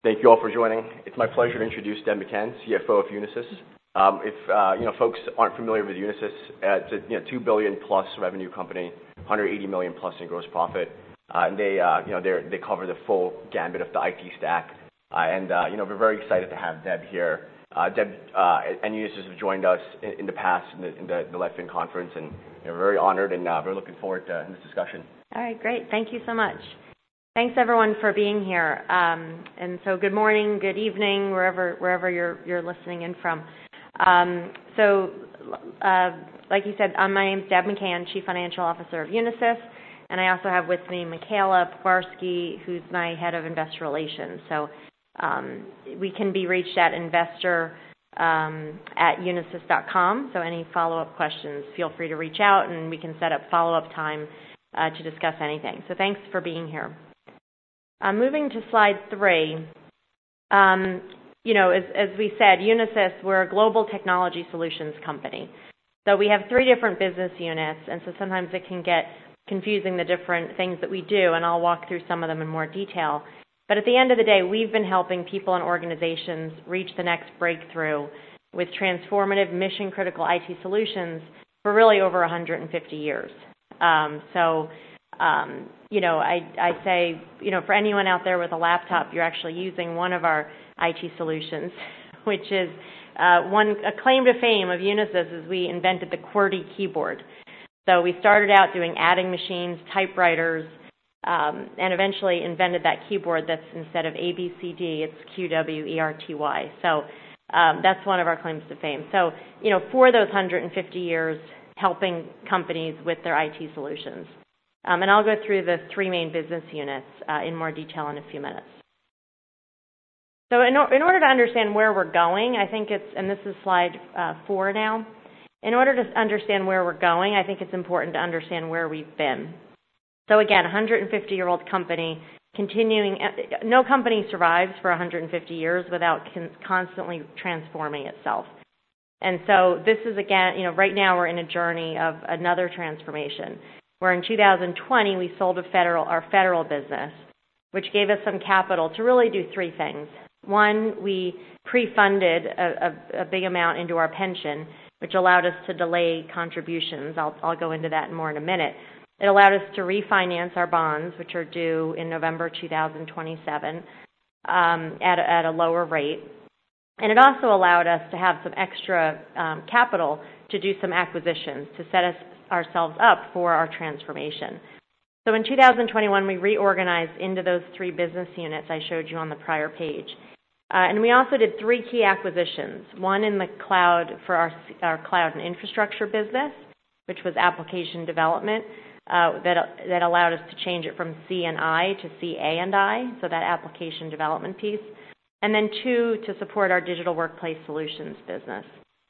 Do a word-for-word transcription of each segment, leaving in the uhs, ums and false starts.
Thank you all for joining. It's my pleasure to introduce Deb McCann, C F O of Unisys. Um, if uh, you know folks aren't familiar with Unisys, uh, it's a you know, two billion dollars plus revenue company, one hundred eighty million dollars plus in gross profit, uh, and they uh, you know they they cover the full gambit of the I T stack. Uh, and uh, you know we're very excited to have Deb here. Uh, Deb uh, and Unisys have joined us in, in the past in the, in the, the LevFin conference, and you know, we're very honored and uh, we're looking forward to in this discussion. All right, great. Thank you so much. Thanks everyone for being here. Um, and so good morning, good evening, wherever wherever you're you're listening in from. Um, so uh, like you said, um, my name's Deb McCann, Chief Financial Officer of Unisys, and I also have with me Michaela Pwarski, who's my Head of Investor Relations. So um, we can be reached at investor um, at unisys dot com. So any follow-up questions, feel free to reach out, and we can set up follow-up time uh, to discuss anything. So thanks for being here. Uh, moving to slide three, um, you know, as, as we said, Unisys, we're a global technology solutions company. So we have three different business units, and so sometimes it can get confusing, the different things that we do, and I'll walk through some of them in more detail. But at the end of the day, we've been helping people and organizations reach the next breakthrough with transformative mission-critical I T solutions for really over one hundred fifty years. Um, so Um, you know, I, I say, you know, for anyone out there with a laptop, you're actually using one of our I T solutions, which is uh, one a claim to fame of Unisys is we invented the QWERTY keyboard. So we started out doing adding machines, typewriters, um, and eventually invented that keyboard that's instead of A, B, C, D, it's Q, W, E, R, T, Y. So um, that's one of our claims to fame. So, you know, for those one hundred fifty years, helping companies with their I T solutions. Um, and I'll go through the three main business units uh, in more detail in a few minutes. So in, or, in order to understand where we're going, I think it's, and this is slide uh, four now, in order to understand where we're going, I think it's important to understand where we've been. So again, a one hundred fifty-year-old company continuing, no company survives for one hundred fifty years without con- constantly transforming itself. And so this is, again, you know, right now we're in a journey of another transformation, where in two thousand twenty we sold a federal, our federal business, which gave us some capital to really do three things. One, we pre-funded a, a, a big amount into our pension, which allowed us to delay contributions. I'll, I'll go into that more in a minute. It allowed us to refinance our bonds, which are due in November two thousand twenty-seven, um, at, a, at a lower rate. And it also allowed us to have some extra um, capital to do some acquisitions, to set us ourselves up for our transformation. So in two thousand twenty-one, we reorganized into those three business units I showed you on the prior page. Uh, and we also did three key acquisitions, one in the cloud for our, our cloud and infrastructure business, which was application development, uh, that, that allowed us to change it from C and I to C, A, and I, so that application development piece. And then two, to support our digital workplace solutions business.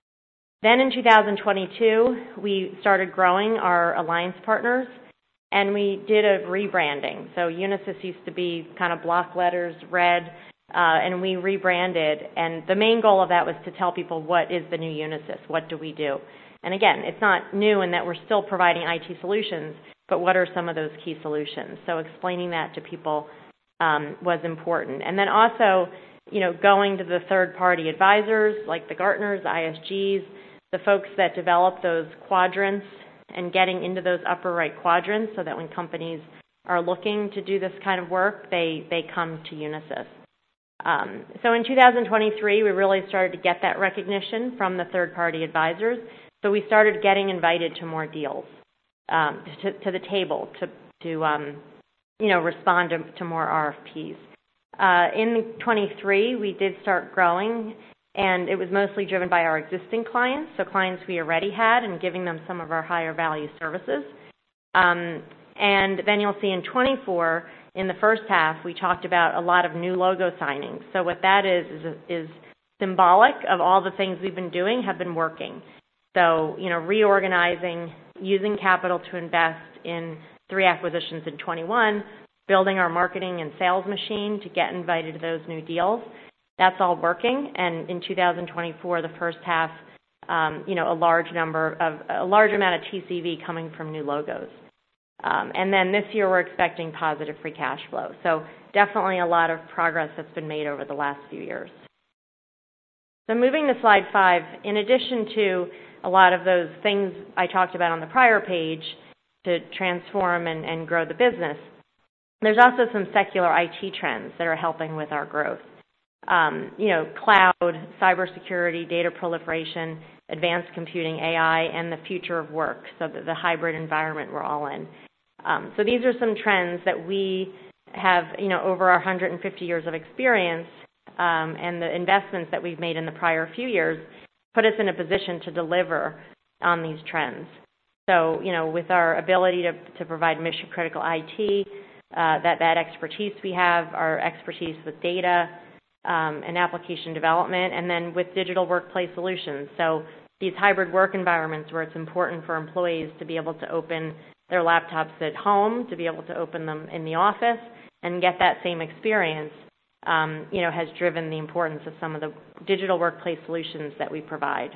Then in two thousand twenty-two, we started growing our alliance partners, and we did a rebranding. So Unisys used to be kind of block letters, red, uh, and we rebranded. And the main goal of that was to tell people what is the new Unisys, what do we do? And again, it's not new in that we're still providing I T solutions, but what are some of those key solutions? So explaining that to people um, was important. And then also, you know, going to the third-party advisors like the Gartners, I S Gs, the folks that develop those quadrants and getting into those upper right quadrants so that when companies are looking to do this kind of work, they, they come to Unisys. Um, so in two thousand twenty-three, we really started to get that recognition from the third-party advisors. So we started getting invited to more deals, um, to, to the table, to, to um, you know, respond to, to more R F Ps. Uh, in twenty-three, we did start growing, and it was mostly driven by our existing clients, so clients we already had, and giving them some of our higher value services. Um, and then you'll see in twenty-four, in the first half, we talked about a lot of new logo signings. So what that is, is, is symbolic of all the things we've been doing have been working. So, you know, reorganizing, using capital to invest in three acquisitions in twenty-one, building our marketing and sales machine to get invited to those new deals. That's all working. And in two thousand twenty-four, the first half, um, you know, a large number of, a large amount of T C V coming from new logos. Um, and then this year we're expecting positive free cash flow. So definitely a lot of progress that's been made over the last few years. So moving to slide five, in addition to a lot of those things I talked about on the prior page to transform and, and grow the business, there's also some secular I T trends that are helping with our growth. Um, you know, cloud, cybersecurity, data proliferation, advanced computing, A I, and the future of work, so the, the hybrid environment we're all in. Um, so these are some trends that we have, you know, over our one hundred fifty years of experience um, and the investments that we've made in the prior few years put us in a position to deliver on these trends. So, you know, with our ability to, to provide mission-critical I T, uh, that, that expertise we have, our expertise with data um, and application development, and then with digital workplace solutions. So these hybrid work environments where it's important for employees to be able to open their laptops at home, to be able to open them in the office and get that same experience, um, you know, has driven the importance of some of the digital workplace solutions that we provide.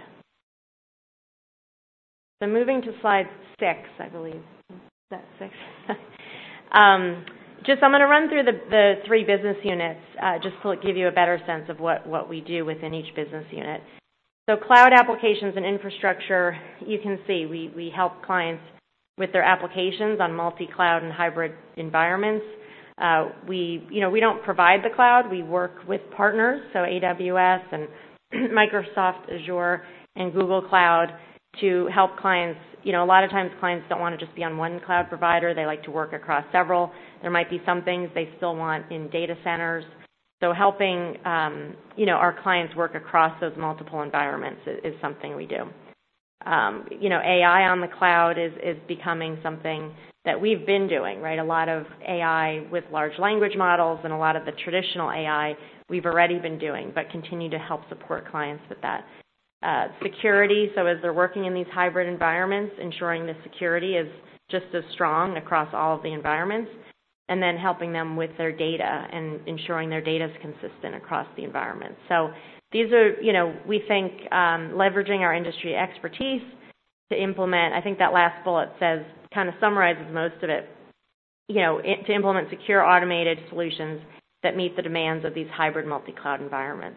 So moving to slide six, I believe. Is that six? um, just I'm going to run through the, the three business units uh, just to give you a better sense of what, what we do within each business unit. So cloud applications and infrastructure, you can see we, we help clients with their applications on multi-cloud and hybrid environments. Uh, we, you know, we don't provide the cloud. We work with partners, so A W S and Microsoft Azure and Google Cloud to help clients. You know, a lot of times clients don't want to just be on one cloud provider. They like to work across several. There might be some things they still want in data centers. So helping, um, you know, our clients work across those multiple environments is, is something we do. Um, you know, A I on the cloud is, is becoming something that we've been doing, right? A lot of A I with large language models and a lot of the traditional A I we've already been doing, but continue to help support clients with that. Uh, security, so as they're working in these hybrid environments, ensuring the security is just as strong across all of the environments, and then helping them with their data and ensuring their data is consistent across the environment. So these are, you know, we think um, leveraging our industry expertise to implement, I think that last bullet says, kind of summarizes most of it, you know, it, to implement secure automated solutions that meet the demands of these hybrid multi-cloud environments.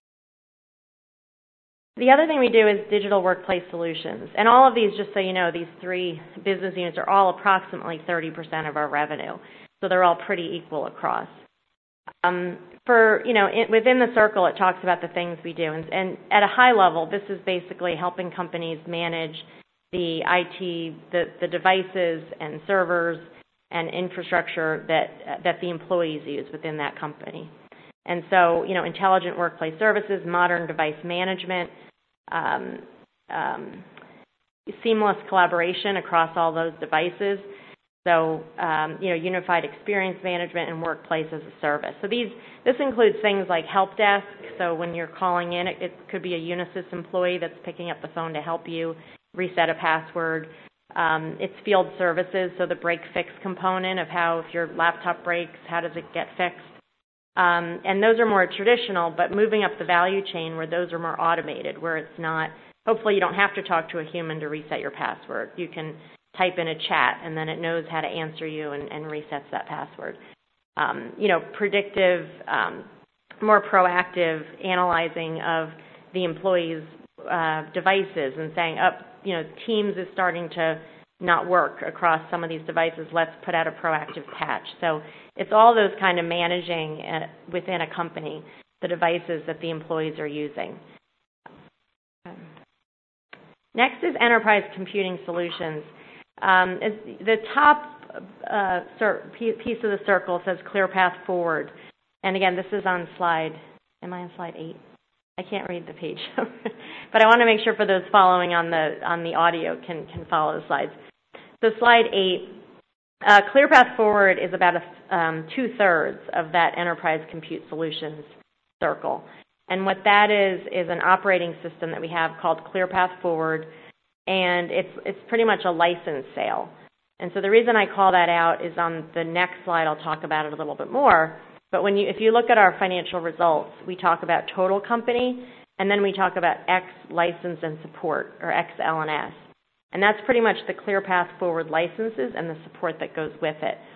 The other thing we do is digital workplace solutions. And all of these, just so you know, these three business units are all approximately thirty percent of our revenue. So they're all pretty equal across. Um, for, you know, in, within the circle, it talks about the things we do. And, and at a high level, this is basically helping companies manage the I T, the, the devices and servers and infrastructure that, that the employees use within that company. And so, you know, intelligent workplace services, modern device management, um, um, seamless collaboration across all those devices. So, um, you know, unified experience management and workplace as a service. So these, this includes things like help desk. So when you're calling in, it, it could be a Unisys employee that's picking up the phone to help you reset a password. Um, it's field services, so the break-fix component of how if your laptop breaks, how does it get fixed? Um, and those are more traditional, but moving up the value chain where those are more automated, where it's not, hopefully you don't have to talk to a human to reset your password. You can type in a chat and then it knows how to answer you and, and resets that password. Um, you know, predictive, um, more proactive analyzing of the employees' uh, devices and saying, up, oh, you know, Teams is starting to not work across some of these devices. Let's put out a proactive patch. So it's all those kind of managing uh, within a company, the devices that the employees are using. Next is enterprise computing solutions. Um, the top uh, piece of the circle says ClearPath Forward. And again, this is on slide, am I on slide eight? I can't read the page. But I want to make sure for those following on the on the audio can, can follow the slides. So slide eight, uh, ClearPath Forward is about a, um, two-thirds of that enterprise compute solutions circle. And what that is is an operating system that we have called ClearPath Forward, and it's it's pretty much a license sale. And so the reason I call that out is on the next slide. I'll talk about it a little bit more. But when you, if you look at our financial results, we talk about total company, and then we talk about X license and support, or X L and S. And that's pretty much the ClearPath Forward licenses and the support that goes with it.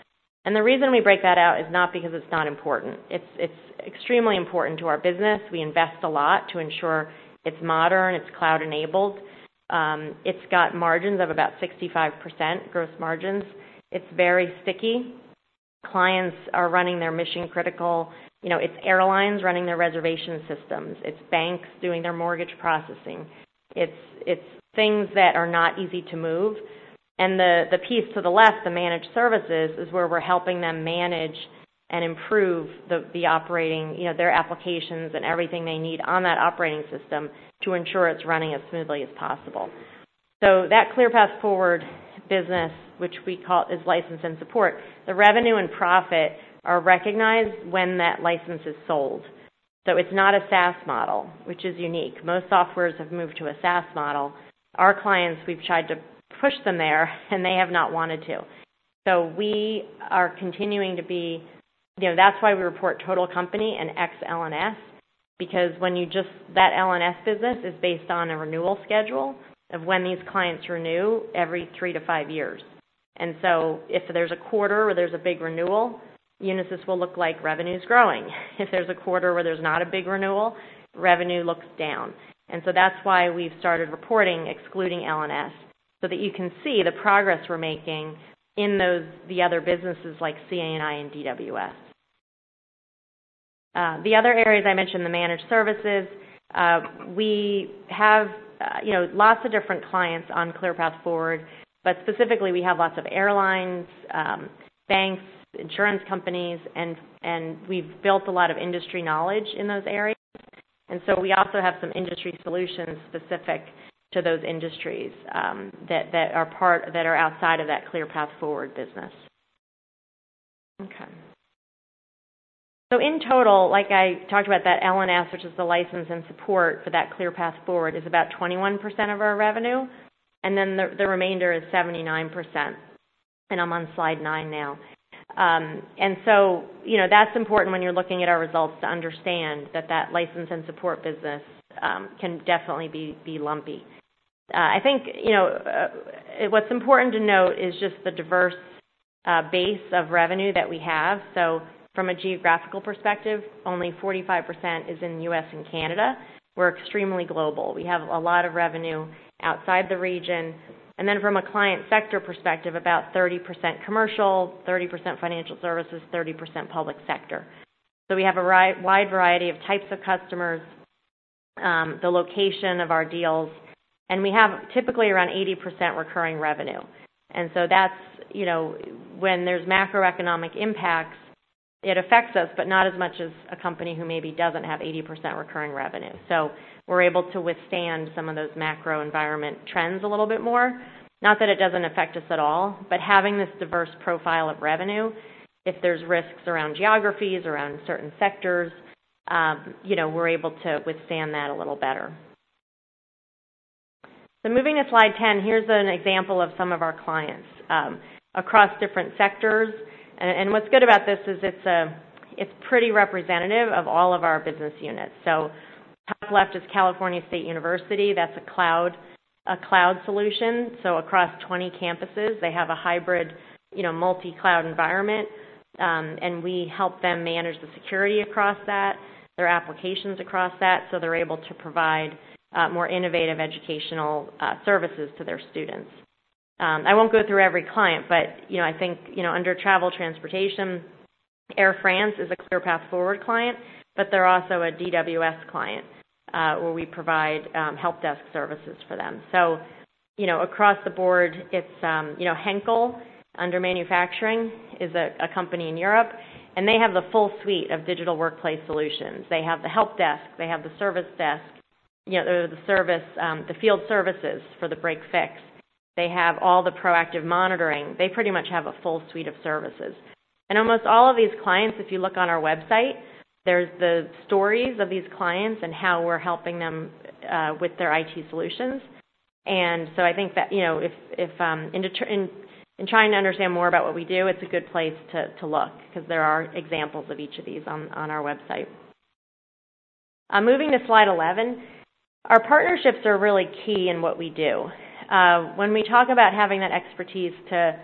And the reason we break that out is not because it's not important. It's, it's extremely important to our business. We invest a lot to ensure it's modern, it's cloud-enabled. Um, it's got margins of about sixty-five percent gross margins. It's very sticky. Clients are running their mission-critical, you know, it's airlines running their reservation systems. It's banks doing their mortgage processing. It's, it's things that are not easy to move. And the, the piece to the left, the managed services, is where we're helping them manage and improve the, the operating, you know, their applications and everything they need on that operating system to ensure it's running as smoothly as possible. So that ClearPath Forward business, which we call is license and support, the revenue and profit are recognized when that license is sold. So it's not a SaaS model, which is unique. Most softwares have moved to a SaaS model. Our clients, we've tried to push them there, and they have not wanted to. So we are continuing to be, you know, that's why we report total company and ex L and S, because when you just, that L and S business is based on a renewal schedule of when these clients renew every three to five years. And so if there's a quarter where there's a big renewal, Unisys will look like revenue's growing. If there's a quarter where there's not a big renewal, revenue looks down. And so that's why we've started reporting excluding L and S, so that you can see the progress we're making in those, the other businesses like C A and I and D W S. Uh, the other areas I mentioned, the managed services, uh, we have, uh, you know, lots of different clients on ClearPath Forward, but specifically we have lots of airlines, um, banks, insurance companies, and, and we've built a lot of industry knowledge in those areas. And so we also have some industry solutions specific to those industries um, that, that are part, that are outside of that ClearPath Forward business. Okay. So in total, like I talked about, that L and S, which is the license and support for that ClearPath Forward, is about twenty-one percent of our revenue, and then the, the remainder is seventy-nine percent. And I'm on slide nine now. Um, and so, you know, that's important when you're looking at our results to understand that that license and support business um, can definitely be, be lumpy. Uh, I think, you know, uh, what's important to note is just the diverse uh, base of revenue that we have. So from a geographical perspective, only forty-five percent is in the U S and Canada. We're extremely global. We have a lot of revenue outside the region. And then from a client sector perspective, about thirty percent commercial, thirty percent financial services, thirty percent public sector. So we have a ri- wide variety of types of customers, um, the location of our deals, and we have typically around eighty percent recurring revenue. And so that's, you know, when there's macroeconomic impacts, it affects us, but not as much as a company who maybe doesn't have eighty percent recurring revenue. So we're able to withstand some of those macro environment trends a little bit more. Not that it doesn't affect us at all, but having this diverse profile of revenue, if there's risks around geographies, around certain sectors, um, you know, we're able to withstand that a little better. So moving to slide ten, here's an example of some of our clients um, across different sectors. And, and what's good about this is it's a, it's pretty representative of all of our business units. So top left is California State University. That's a cloud, a cloud solution. So across twenty campuses, they have a hybrid, you know, multi-cloud environment, um, and we help them manage the security across that, their applications across that, so they're able to provide uh, more innovative educational uh, services to their students. Um, I won't go through every client, but, you know, I think, you know, under travel transportation, Air France is a ClearPath Forward client, but they're also a D W S client uh, where we provide um, help desk services for them. So, you know, across the board, it's, um, you know, Henkel under manufacturing is a, a company in Europe, and they have the full suite of digital workplace solutions. They have the help desk, they have the service desk, you know, the service, um, the field services for the break fix. They have all the proactive monitoring. They pretty much have a full suite of services. And almost all of these clients, if you look on our website, there's the stories of these clients and how we're helping them uh, with their I T solutions. And so I think that, you know, if, if um, in, deter- in, in trying to understand more about what we do, it's a good place to, to look because there are examples of each of these on, on our website. Uh, moving to slide eleven, our partnerships are really key in what we do. Uh, when we talk about having that expertise to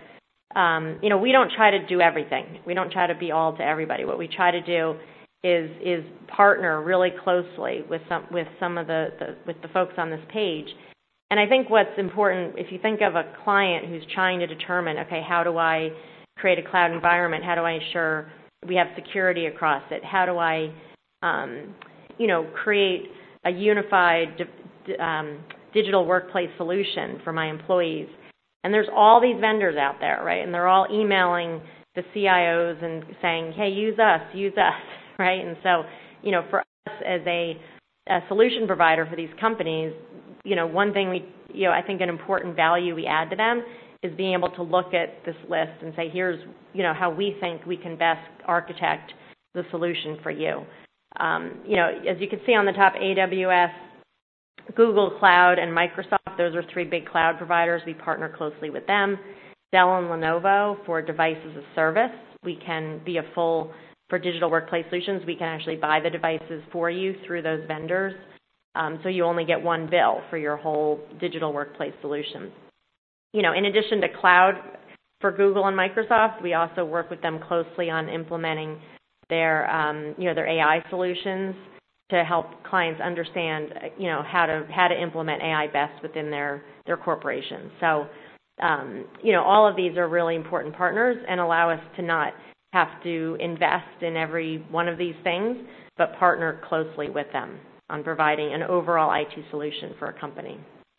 um, you know, we don't try to do everything. We don't try to be all to everybody. What we try to do is is partner really closely with some with some of the, the with the folks on this page. And I think what's important, if you think of a client who's trying to determine, okay, how do I create a cloud environment? How do I ensure we have security across it? How do I, um, you know, create a unified um, digital workplace solution for my employees? And there's all these vendors out there, right? And they're all emailing the C I Os and saying, hey, use us, use us, right? And so, you know, for us as a, a solution provider for these companies, you know, one thing we, you know, I think an important value we add to them is being able to look at this list and say, here's, you know, how we think we can best architect the solution for you. Um, you know, as you can see on the top, A W S, Google Cloud, and Microsoft, those are three big cloud providers. We partner closely with them. Dell and Lenovo for device as a service. We can be a full, for digital workplace solutions, we can actually buy the devices for you through those vendors. Um, so you only get one bill for your whole digital workplace solution. You know, in addition to cloud for Google and Microsoft, we also work with them closely on implementing their, um, you know, their A I solutions to help clients understand, you know, how to how to implement A I best within their their corporations. So, um, you know, all of these are really important partners and allow us to not have to invest in every one of these things, but partner closely with them on providing an overall I T solution for a company.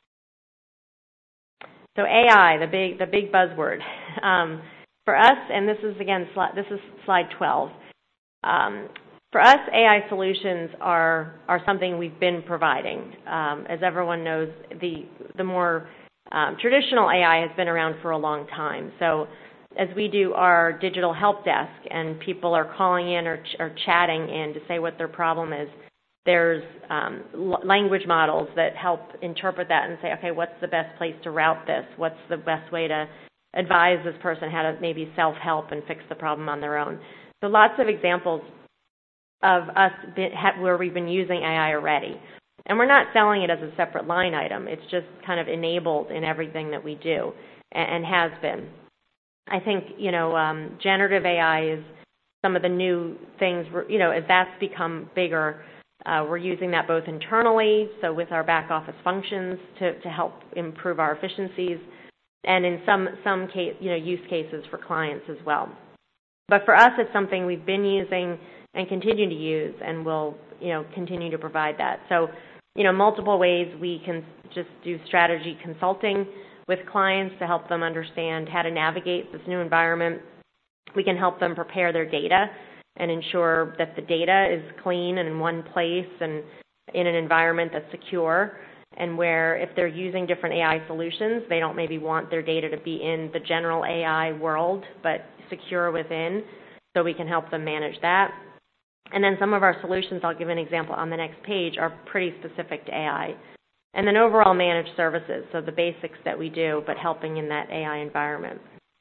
So A I, the big the big buzzword. Um, for us, and this is again, this is slide twelve. Um, for us, A I solutions are are something we've been providing. Um, as everyone knows, the the more um, traditional A I has been around for a long time. So as we do our digital help desk and people are calling in or, ch- or chatting in to say what their problem is, there's um, l- language models that help interpret that and say, okay, what's the best place to route this? What's the best way to advise this person how to maybe self-help and fix the problem on their own? So lots of examples of us be, ha- where we've been using A I already. And we're not selling it as a separate line item. It's just kind of enabled in everything that we do and, and has been. I think, you know, um, generative A I is some of the new things, you know, as that's become bigger. Uh, we're using that both internally, so with our back office functions to, to help improve our efficiencies, and in some some case, you know, use cases for clients as well. But for us, it's something we've been using and continue to use, and will, you know, continue to provide that. So, you know, multiple ways we can just do strategy consulting with clients to help them understand how to navigate this new environment. We can help them prepare their data and ensure that the data is clean and in one place and in an environment that's secure, and where if they're using different A I solutions, they don't maybe want their data to be in the general A I world, but secure within, so we can help them manage that. And then some of our solutions, I'll give an example on the next page, are pretty specific to A I. And then overall managed services, so the basics that we do, but helping in that A I environment.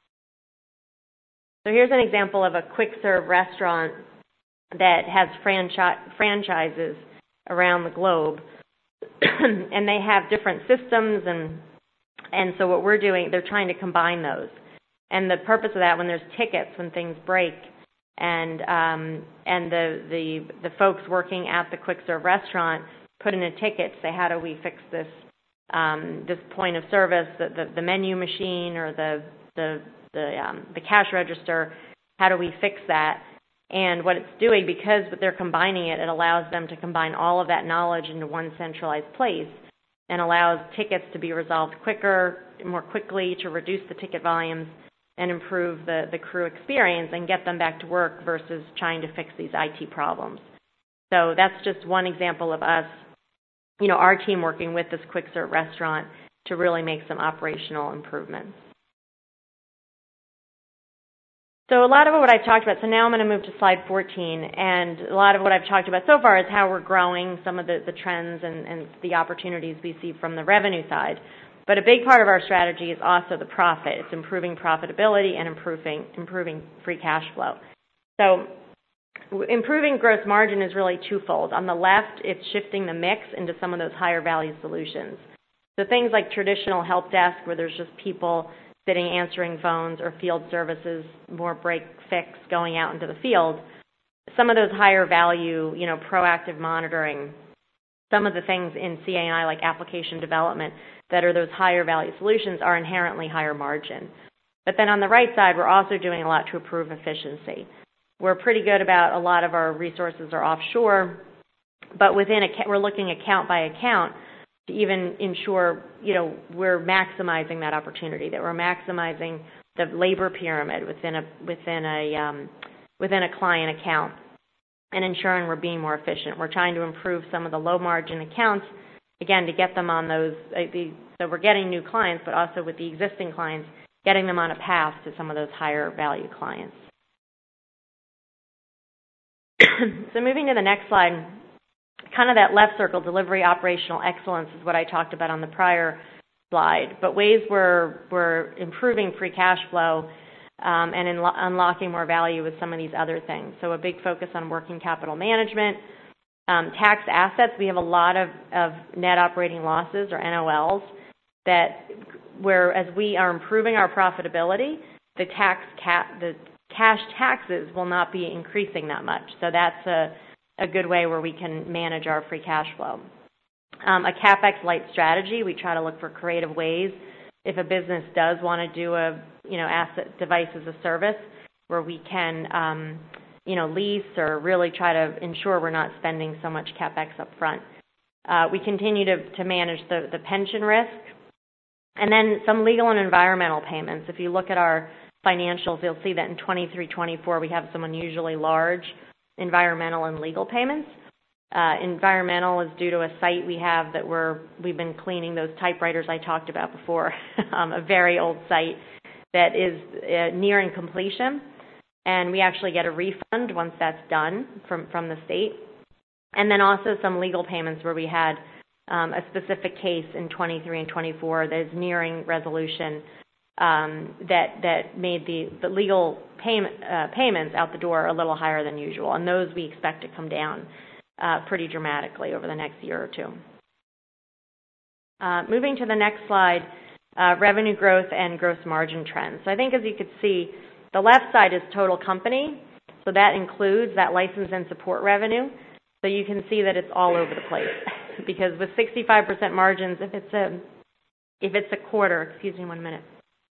So here's an example of a quick-serve restaurant that has franchi- franchises around the globe. And they have different systems, and and so what we're doing, they're trying to combine those. And the purpose of that, when there's tickets, when things break, and um, and the, the the folks working at the quick-serve restaurant put in a ticket, say, how do we fix this um, this point of service, the, the, the menu machine or the the the, um, the cash register, how do we fix that? And what it's doing, because they're combining it, it allows them to combine all of that knowledge into one centralized place and allows tickets to be resolved quicker, more quickly, to reduce the ticket volumes and improve the, the crew experience and get them back to work versus trying to fix these I T problems. So that's just one example of us, you know, our team working with this quick-serve restaurant to really make some operational improvements. So a lot of what I've talked about, so now I'm going to move to slide fourteen, and a lot of what I've talked about so far is how we're growing, some of the, the trends and, and the opportunities we see from the revenue side. But a big part of our strategy is also the profit. It's improving profitability and improving, improving free cash flow. So improving gross margin is really twofold. On the left, it's shifting the mix into some of those higher value solutions. So things like traditional help desk, where there's just people sitting answering phones or field services, more break fix going out into the field. Some of those higher value, you know, proactive monitoring, some of the things in C A and I like application development that are those higher value solutions are inherently higher margin. But then on the right side, we're also doing a lot to improve efficiency. We're pretty good about a lot of our resources are offshore, but within a, we're looking account by account to even ensure, you know, we're maximizing that opportunity, that we're maximizing the labor pyramid within a within a um, within a client account, and ensuring we're being more efficient. We're trying to improve some of the low margin accounts, again, to get them on those. Uh, the, so we're getting new clients, but also with the existing clients, getting them on a path to some of those higher value clients. So moving to the next slide, kind of that left circle, delivery operational excellence, is what I talked about on the prior slide. But ways we're, we're improving free cash flow um, and in unlocking more value with some of these other things. So a big focus on working capital management. Um, tax assets, we have a lot of, of net operating losses, or N O Ls, that where as we are improving our profitability, the tax cap, the cash taxes will not be increasing that much. So that's a, a good way where we can manage our free cash flow. Um, a CapEx light strategy, we try to look for creative ways. If a business does want to do a, you know, asset device as a service, where we can, um, you know, lease or really try to ensure we're not spending so much CapEx up front. Uh, we continue to, to manage the, the pension risk. And then some legal and environmental payments. If you look at our financials, you'll see that in twenty-three twenty-four we have some unusually large environmental and legal payments. Uh, environmental is due to a site we have that we're, we've been cleaning those typewriters I talked about before, um, a very old site that is uh, nearing completion. And we actually get a refund once that's done from, from the state. And then also some legal payments where we had um, a specific case in twenty-three and twenty-four that is nearing resolution um, that, that made the, the legal payment, uh, payments out the door a little higher than usual. And those we expect to come down uh, pretty dramatically over the next year or two. Uh, moving to the next slide, uh, revenue growth and gross margin trends. So I think as you could see, the left side is total company. So that includes that license and support revenue. So you can see that it's all over the place because with sixty-five percent margins, if it's a, if it's a quarter, excuse me one minute.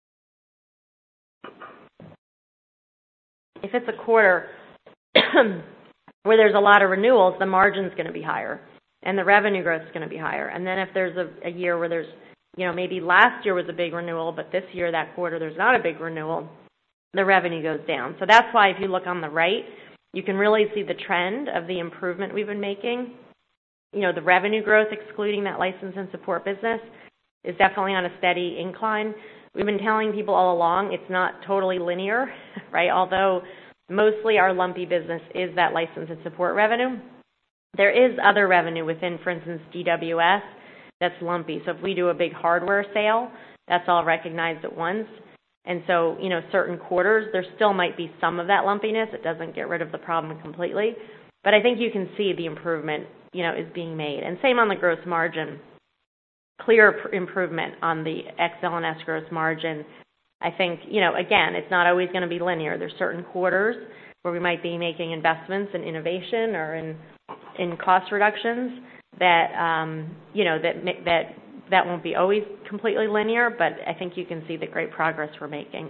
If it's a quarter where there's a lot of renewals, the margin's going to be higher and the revenue growth is going to be higher. And then if there's a, a year where there's, you know, maybe last year was a big renewal, but this year, that quarter, there's not a big renewal, the revenue goes down. So that's why if you look on the right, you can really see the trend of the improvement we've been making. You know, the revenue growth, excluding that license and support business, is definitely on a steady incline. We've been telling people all along it's not totally linear, right? Although mostly our lumpy business is that license and support revenue, there is other revenue within, for instance, D W S that's lumpy. So if we do a big hardware sale, that's all recognized at once. And so, you know, certain quarters, there still might be some of that lumpiness. It doesn't get rid of the problem completely. But I think you can see the improvement, you know, is being made. And same on the gross margin. Clear improvement on the X L N S gross margin. I think, you know, again, it's not always going to be linear. There's certain quarters where we might be making investments in innovation or in in cost reductions that, um, you know, that that that won't be always completely linear, but I think you can see the great progress we're making.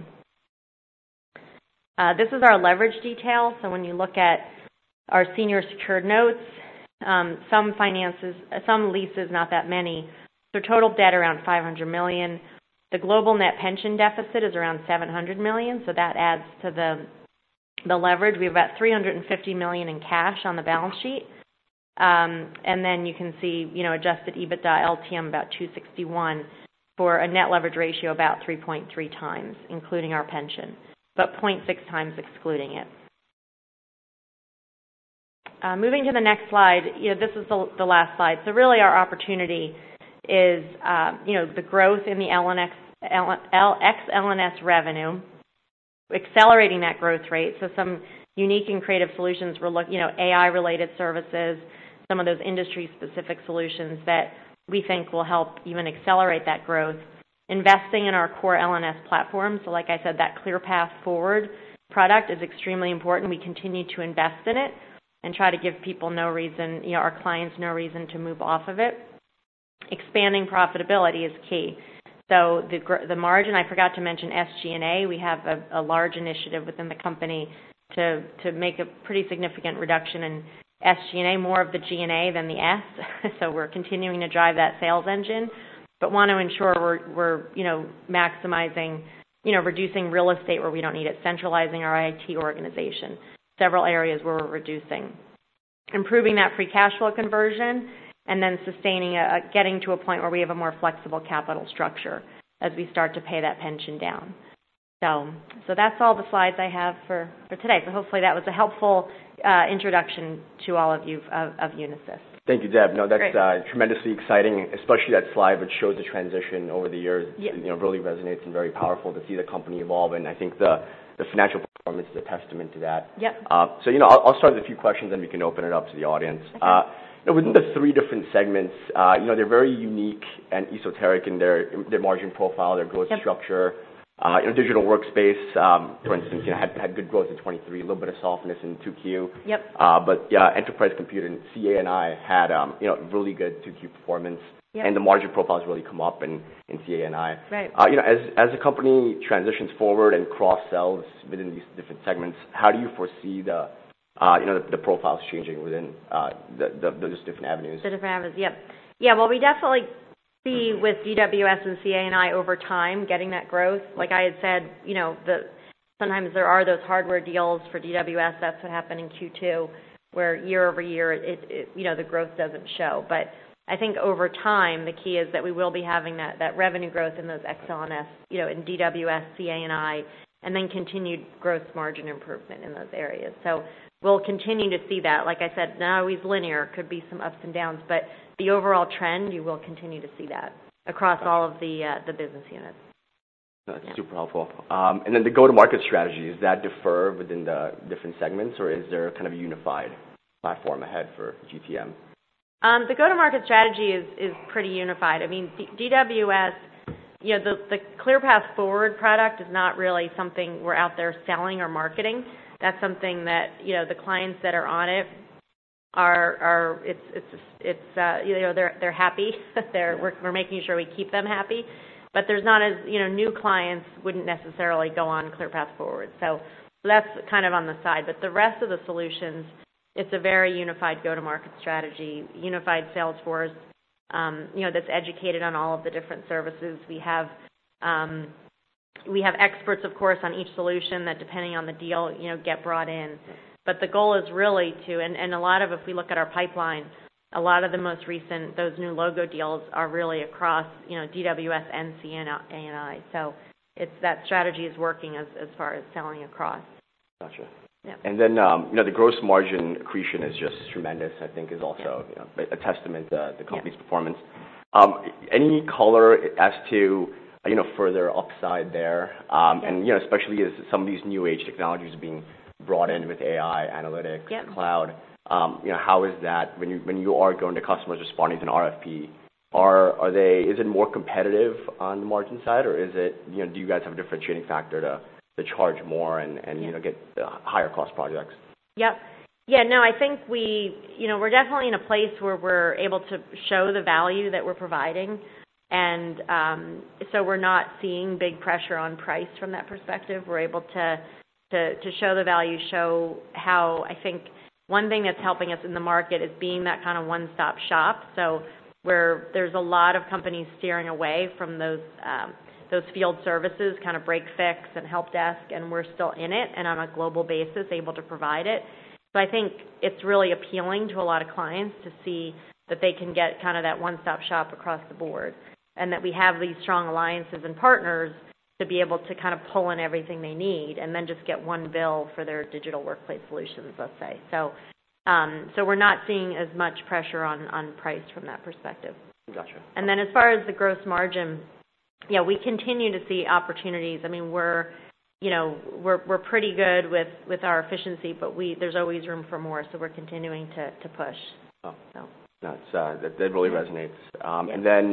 Uh, this is our leverage detail. So when you look at our senior secured notes, um, some finances, some leases, not that many. So total debt around five hundred million dollars. The global net pension deficit is around seven hundred million dollars, so that adds to the the leverage. We have about three hundred fifty million dollars in cash on the balance sheet. Um, and then you can see, you know, adjusted EBITDA L T M about two sixty-one for a net leverage ratio about three point three times, including our pension, but zero point six times excluding it. Uh, moving to the next slide, you know, this is the, the last slide. So really our opportunity is, uh, you know, the growth in the L N X, L, X L N S revenue, accelerating that growth rate. So some unique and creative solutions we're looking, you know, A I-related services, some of those industry-specific solutions that we think will help even accelerate that growth. investing in our core L N S platform. So like I said, that ClearPath Forward product is extremely important. We continue to invest in it and try to give people no reason, you know, our clients no reason to move off of it. Expanding profitability is key. So the the margin, I forgot to mention S G and A. We have a, a large initiative within the company to to make a pretty significant reduction in S G and A, more of the G and A than the S. So we're continuing to drive that sales engine, but want to ensure we're we're you know maximizing, you know, reducing real estate where we don't need it, centralizing our I T organization. Several areas where we're reducing, improving that free cash flow conversion, and then sustaining, a, getting to a point where we have a more flexible capital structure as we start to pay that pension down. So, so that's all the slides I have for, for today. So hopefully that was a helpful uh, introduction to all of you of, of Unisys. Thank you, Deb. No, that's uh, tremendously exciting, especially that slide which shows the transition over the years. Yep. You know, really resonates and very powerful to see the company evolve. And I think the, the financial performance is a testament to that. Yep. Uh, so, you know, I'll, I'll start with a few questions and we can open it up to the audience. Okay. Uh, you know, within the three different segments, uh, you know, they're very unique and esoteric in their, their margin profile, their growth yep. structure. Uh, you know, digital workspace, um, for instance, you know, had, had good growth in twenty-three, a little bit of softness in two Q. Yep. Uh, but yeah, enterprise computing and C A and I had, um, you know, really good two Q performance. Yep. And the margin profiles really come up in, in C A and I. Right. Uh, you know, as, as the company transitions forward and cross-sells within these different segments, how do you foresee the, uh, you know, the, the profiles changing within, uh, the, the, those different avenues? The different avenues, yep. Yeah, well, we definitely see with D W S and C A and I over time getting that growth. Like I had said, you know, the sometimes there are those hardware deals for D W S. That's what happened in Q two, where year over year, it, it you know, the growth doesn't show. But I think over time, the key is that we will be having that, that revenue growth in those X L N S, you know, in D W S, C A and I, and then continued gross margin improvement in those areas. So we'll continue to see that. Like I said, not always linear, could be some ups and downs, but the overall trend, you will continue to see that across all of the uh, the business units. That's yeah. super helpful. Um, and then the go-to-market strategy, does that differ within the different segments, or is there kind of a unified platform ahead for G T M? Um, the go-to-market strategy is, is pretty unified. I mean, D- DWS, you know, the, the ClearPath Forward product is not really something we're out there selling or marketing. That's something that, you know, the clients that are on it are, are it's, it's, it's uh, you know, they're, they're happy. they're, we're, we're making sure we keep them happy. But there's not as, you know, new clients wouldn't necessarily go on ClearPath Forward. So that's kind of on the side. But the rest of the solutions, it's a very unified go-to-market strategy, unified sales force, um, you know, that's educated on all of the different services. We have um, we have experts, of course, on each solution that, depending on the deal, you know, get brought in. But the goal is really to, and, and a lot of, if we look at our pipeline, a lot of the most recent, those new logo deals are really across, you know, D W S and C A and I. So it's that strategy is working as, as far as selling across. Gotcha. Yeah. And then, um, you know, the gross margin accretion is just tremendous, I think, is also yeah. you know, a testament to the company's yeah. performance. Um, any color as to, you know, further upside there? Um, yeah. And, you know, especially as some of these new age technologies are being brought in with A I, analytics, yeah. cloud, um, you know, how is that when you, when you are going to customers responding to an R F P? Are, are they, is it more competitive on the margin side, or is it, you know, do you guys have a differentiating factor to to charge more and, and yeah. you know, get uh, higher cost projects? Yep. Yeah, no, I think we, you know, we're definitely in a place where we're able to show the value that we're providing. And um, so we're not seeing big pressure on price from that perspective. We're able to, to, to show the value, show how, I think one thing that's helping us in the market is being that kind of one-stop shop. So where there's a lot of companies steering away from those um, those field services, kind of break fix and help desk, and we're still in it and on a global basis able to provide it. So I think it's really appealing to a lot of clients to see that they can get kind of that one-stop shop across the board, and that we have these strong alliances and partners to be able to kind of pull in everything they need and then just get one bill for their digital workplace solutions, let's say. So um, so we're not seeing as much pressure on, on price from that perspective. Gotcha. And then as far as the gross margin, yeah, we continue to see opportunities. I mean, we're, you know, we're we're pretty good with, with our efficiency, but we there's always room for more, so we're continuing to, to push. Oh, so. That's uh, that, that really resonates. Um, yeah. And then,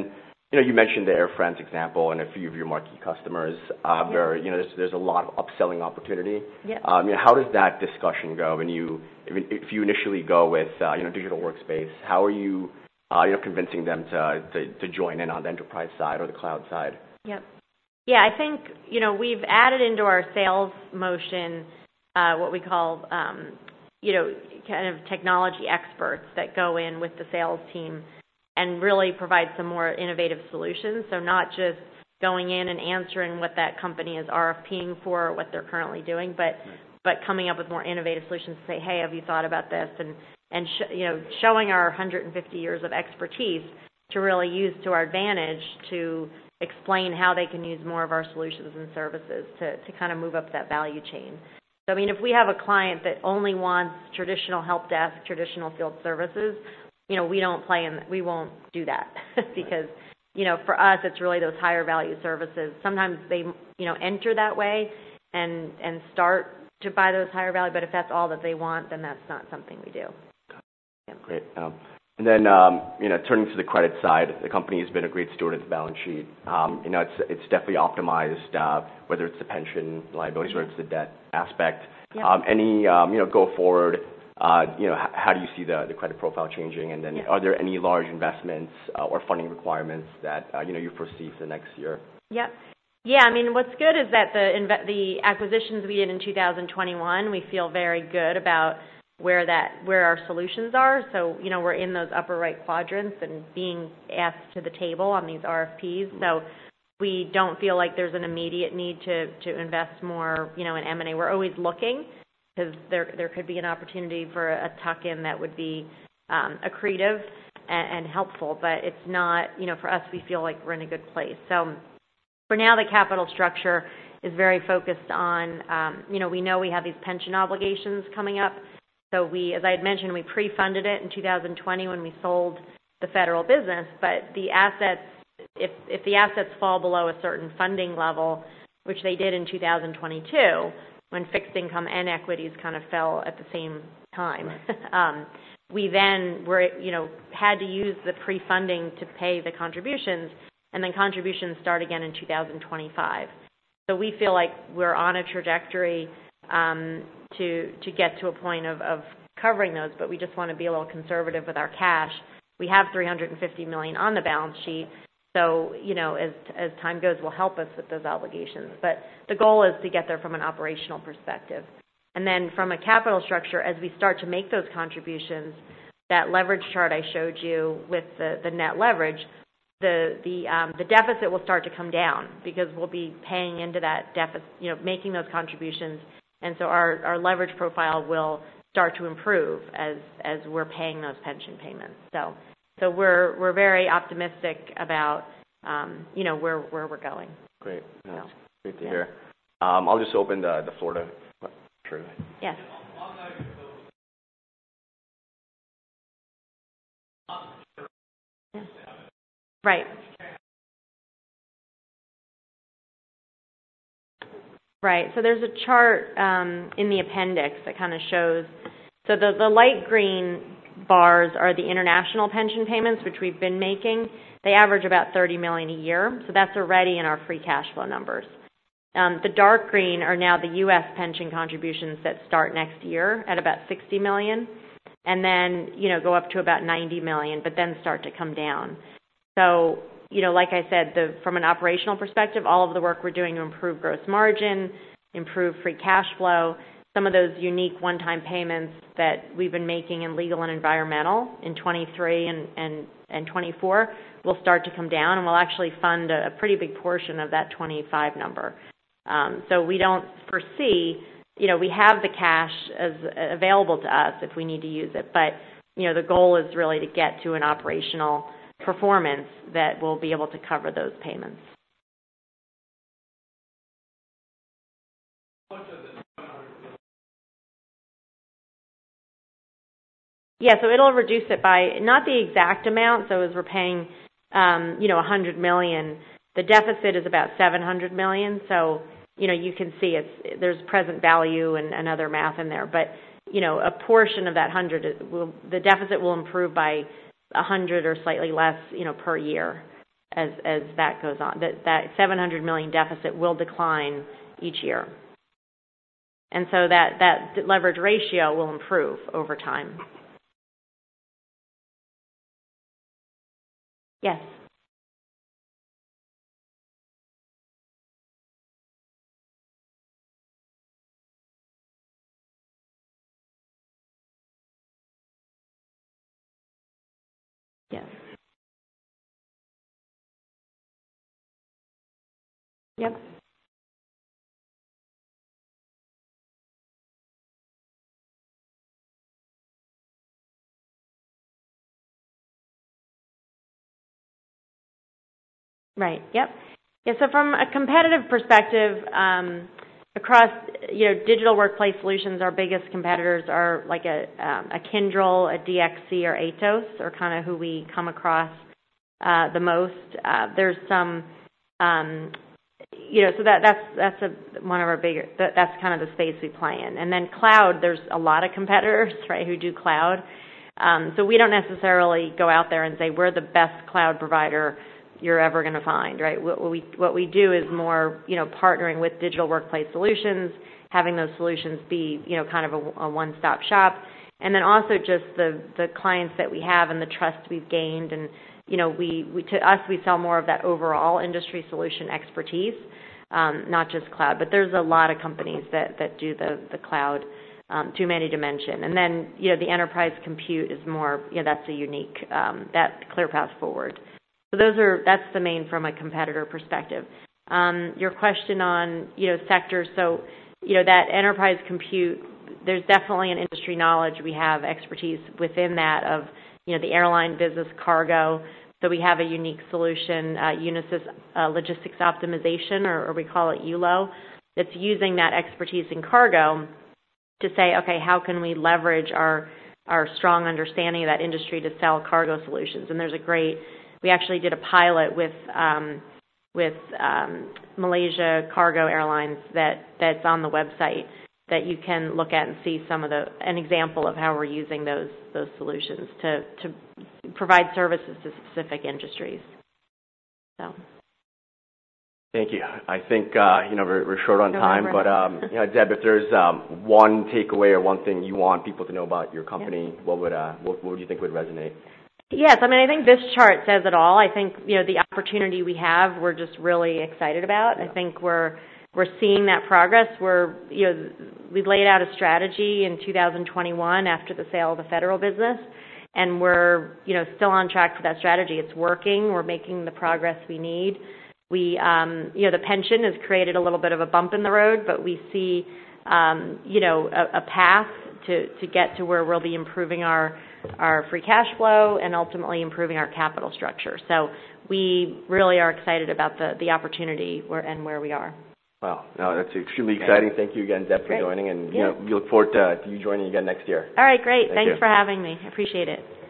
You know, you mentioned the Air France example and a few of your marquee customers. Uh, Yeah. Where, you know, there's, there's a lot of upselling opportunity. Yeah. Um, you know, how does that discussion go when you, if, if you initially go with, uh, you know, digital workspace, how are you, uh, you know, convincing them to, to, to join in on the enterprise side or the cloud side? Yep. Yeah, I think, you know, we've added into our sales motion, uh, what we call, um, you know, kind of technology experts that go in with the sales team and really provide some more innovative solutions. So not just going in and answering what that company is RFPing for or what they're currently doing, but right. but coming up with more innovative solutions to say, hey, have you thought about this? And, and sh- you know, showing our one hundred fifty years of expertise to really use to our advantage to explain how they can use more of our solutions and services to, to kind of move up that value chain. So, I mean, if we have a client that only wants traditional help desk, traditional field services, you know, we don't play in, we won't do that because, you know, for us, it's really those higher value services. Sometimes they, you know, enter that way and, and start to buy those higher value, but if that's all that they want, then that's not something we do. Yeah. Great. Um, and then, um, you know, turning to the credit side, the company has been a great steward of the balance sheet. Um, you know, it's, it's definitely optimized, uh, whether it's the pension liabilities or it's the debt aspect. Yep. Um, any, um, you know, go forward, Uh, you know, h- how do you see the, the credit profile changing? And then yeah. are there any large investments uh, or funding requirements that, uh, you know, you foresee for the next year? Yeah. Yeah, I mean, what's good is that the inve- the acquisitions we did in two thousand twenty-one, we feel very good about where that where our solutions are. So, you know, we're in those upper right quadrants and being asked to the table on these R F Ps. Mm-hmm. So we don't feel like there's an immediate need to, to invest more, you know, in M and A. We're always looking, because there there could be an opportunity for a tuck-in that would be um, accretive and, and helpful, but it's not, you know, for us, we feel like we're in a good place. So for now, the capital structure is very focused on, um, you know, we know we have these pension obligations coming up. So we, as I had mentioned, we pre-funded it in two thousand twenty when we sold the federal business, but the assets, if, if the assets fall below a certain funding level, which they did in two thousand twenty-two, when fixed income and equities kind of fell at the same time. um, we then were, you know, had to use the pre-funding to pay the contributions, and then contributions start again in two thousand twenty-five. So we feel like we're on a trajectory um, to to get to a point of, of covering those, but we just want to be a little conservative with our cash. We have three hundred fifty million dollars on the balance sheet. So, you know, as as time goes, will help us with those obligations. But the goal is to get there from an operational perspective. And then from a capital structure, as we start to make those contributions, that leverage chart I showed you with the, the net leverage, the the um, the deficit will start to come down because we'll be paying into that deficit, you know, making those contributions. And so our, our leverage profile will start to improve as as we're paying those pension payments. So. So we're we're very optimistic about um, you know where where we're going. Great, no, that's so, great to yeah. hear. Um, I'll just open the the floor to. Sure. Yes. Yeah. Right. Right. So there's a chart um, in the appendix that kind of shows. So the the light green bars are the international pension payments, which we've been making. They average about thirty million dollars a year, so that's already in our free cash flow numbers. Um, the dark green are now the U S pension contributions that start next year at about sixty million dollars, and then, you know, go up to about ninety million dollars, but then start to come down. So, you know, like I said, the, from an operational perspective, all of the work we're doing to improve gross margin, improve free cash flow, some of those unique one-time payments that we've been making in legal and environmental in twenty-three and, and, and twenty-four will start to come down, and we'll actually fund a, a pretty big portion of that twenty-five number. Um, so we don't foresee, you know, we have the cash as available to us if we need to use it, but, you know, the goal is really to get to an operational performance that will be able to cover those payments. Yeah, so it'll reduce it by not the exact amount. So as we're paying, um, you know, one hundred million dollars, the deficit is about seven hundred million dollars. So, you know, you can see it's there's present value and, and other math in there. But, you know, a portion of that one hundred will the deficit will improve by one hundred or slightly less, you know, per year. as as that goes on. That that seven hundred million deficit will decline each year. And so that, that leverage ratio will improve over time. Yes. Yes. Yep. Right. Yep. Yeah. So from a competitive perspective, um, across you know digital workplace solutions, our biggest competitors are like a um, a Kyndryl, a D X C, or Atos, are kind of who we come across uh, the most. Uh, there's some, um, you know, so that that's that's a, one of our bigger. That, that's kind of the space we play in. And then cloud, there's a lot of competitors, right, who do cloud. Um, so we don't necessarily go out there and say we're the best cloud provider you're ever going to find, right? What we what we do is more, you know, partnering with digital workplace solutions, having those solutions be, you know, kind of a, a one-stop shop, and then also just the the clients that we have and the trust we've gained, and you know, we, we to us we sell more of that overall industry solution expertise, um, not just cloud. But there's a lot of companies that that do the the cloud. Um, too many to mention. And then, you know, the enterprise compute is more, you know, that's a unique, um, that clear path forward. So those are, that's the main from a competitor perspective. Um, your question on, you know, sectors, so, you know, that enterprise compute, there's definitely an industry knowledge. We have expertise within that of, you know, the airline business, cargo. So we have a unique solution, uh, Unisys uh, Logistics Optimization, or, or we call it U L O, that's using that expertise in cargo to say, okay, how can we leverage our our strong understanding of that industry to sell cargo solutions? And there's a great, we actually did a pilot with um, with um, Malaysia Cargo Airlines that that's on the website that you can look at and see some of the an example of how we're using those those solutions to to provide services to specific industries. So. Thank you. I think, uh, you know, we're, we're short on time, but, um, you know, Deb, if there's um, one takeaway or one thing you want people to know about your company, yeah. what would uh, what, what would you think would resonate? Yes, I mean, I think this chart says it all. I think, you know, the opportunity we have, we're just really excited about. Yeah. I think we're we're seeing that progress. We're, you know, we laid out a strategy in two thousand twenty-one after the sale of the federal business, and we're, you know, still on track for that strategy. It's working. We're making the progress we need. We, um, you know, the pension has created a little bit of a bump in the road, but we see, um, you know, a, a path to, to get to where we'll be improving our, our free cash flow and ultimately improving our capital structure. So we really are excited about the, the opportunity where, and where we are. Wow, no, that's extremely exciting. Great. Thank you again, Deb, for great. joining, and yeah. you know, we look forward to, to you joining again next year. All right, great. Thank Thanks you. for having me. I appreciate it.